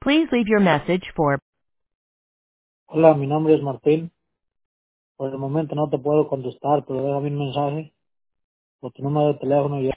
Please leave your message for Hola, mi nombre es Martín. Por el momento no te puedo contestar, pero déjame un mensaje o tu número de teléfono y